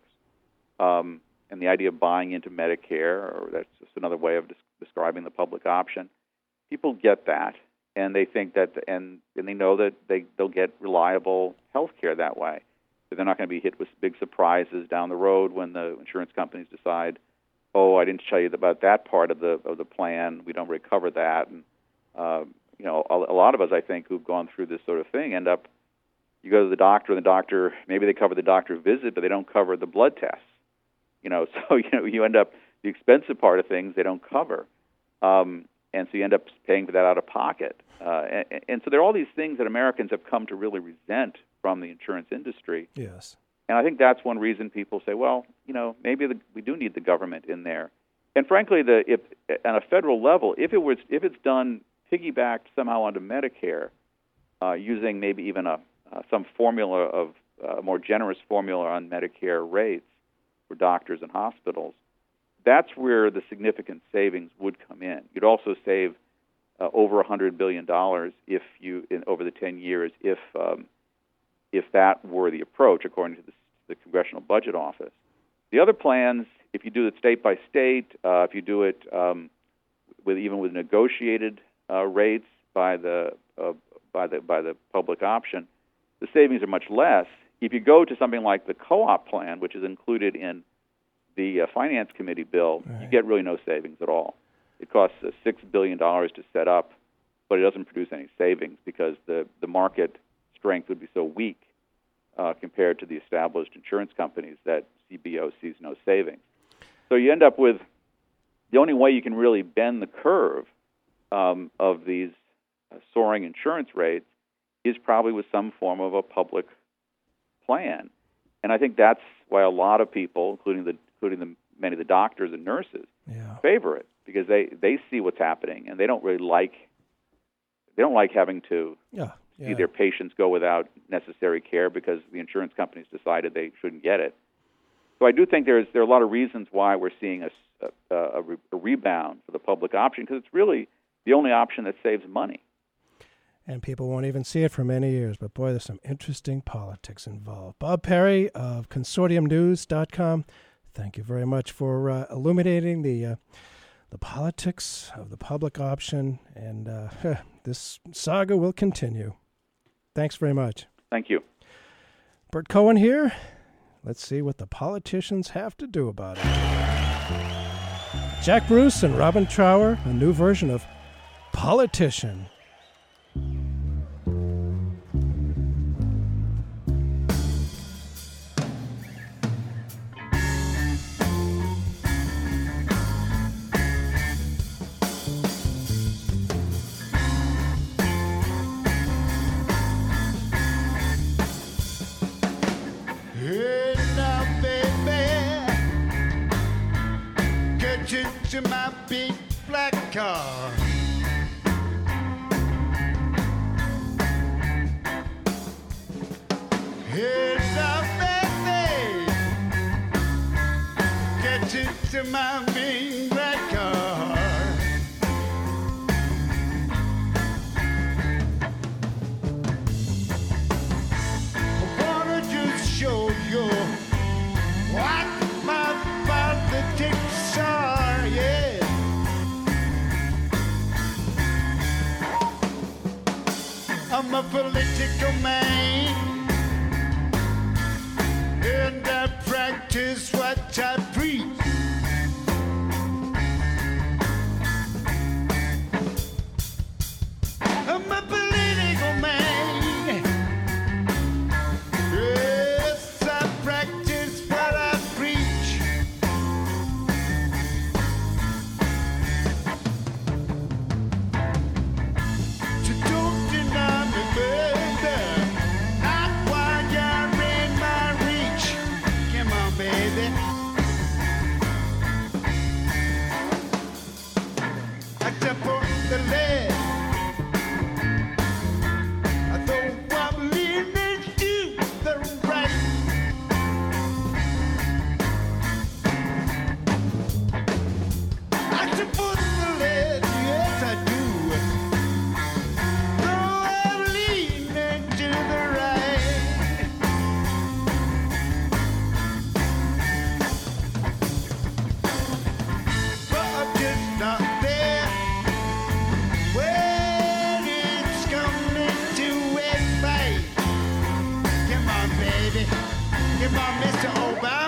Speaker 4: um, and the idea of buying into Medicare, or that's just another way of des- describing the public option. People get that. And they think that, and, and they know that they, they'll get reliable health care that way. So they're not going to be hit with big surprises down the road when the insurance companies decide, oh, I didn't tell you about that part of the of the plan. We don't really cover that. And uh, you know, a, a lot of us, I think, who've gone through this sort of thing, end up, you go to the doctor, and the doctor, maybe they cover the doctor visit, but they don't cover the blood tests. You know, so you know, you end up the expensive part of things they don't cover. Um, And so you end up paying for that out of pocket. Uh, and, and so there are all these things that Americans have come to really resent from the insurance industry.
Speaker 1: Yes.
Speaker 4: And I think that's one reason people say, well, you know, maybe the, we do need the government in there. And frankly, the if on a federal level, if it was if it's done piggybacked somehow onto Medicare, uh, using maybe even a uh, some formula of a uh, more generous formula on Medicare rates for doctors and hospitals, that's where the significant savings would come in. You'd also save uh, over one hundred billion dollars if you, in, over the ten years, if um, if that were the approach, according to the, the Congressional Budget Office. The other plans, if you do it state by state, uh, if you do it um, with even with negotiated uh, rates by the uh, by the by the public option, the savings are much less. If you go to something like the co-op plan, which is included in the uh, Finance Committee bill,
Speaker 1: Right.
Speaker 4: you get really no savings at all. It costs uh, six billion dollars to set up, but it doesn't produce any savings because the, the market strength would be so weak uh, compared to the established insurance companies that C B O sees no savings. So you end up with the only way you can really bend the curve um, of these uh, soaring insurance rates is probably with some form of a public plan. And I think that's why a lot of people, including the including the, many of the doctors and nurses,
Speaker 1: Yeah.
Speaker 4: favor it because they, they see what's happening and they don't really like they don't like having to
Speaker 1: Yeah.
Speaker 4: see
Speaker 1: Yeah.
Speaker 4: their patients go without necessary care because the insurance companies decided they shouldn't get it. So I do think there's there are a lot of reasons why we're seeing a, a, a, re, a rebound for the public option because it's really the only option that saves money.
Speaker 1: And people won't even see it for many years. But boy, there's some interesting politics involved. Bob Perry of consortium news dot com. Thank you very much for uh, illuminating the uh, the politics of the public option. And uh, this saga will continue. Thanks very much.
Speaker 4: Thank you.
Speaker 1: Bert Cohen here. Let's see what the politicians have to do about it. Jack Bruce and Robin Trower, a new version of Politician.
Speaker 5: Hey now, baby, get into my big black car. Hey now, baby, get into my big black car. I wanna just show you what my politics are, yeah. I'm a political man, and I practice what I preach. I'm a political man. Yes, I practice what I preach. So don't deny me, baby. Not while you're in my reach. Come on, baby. I step on the lead. I thought I'm leaning to the right. I support the lead, yes I do. Though I'm leaning to the right. But I'm just not there when it's coming to a fight. Come on, baby. Come on, Mister Obama.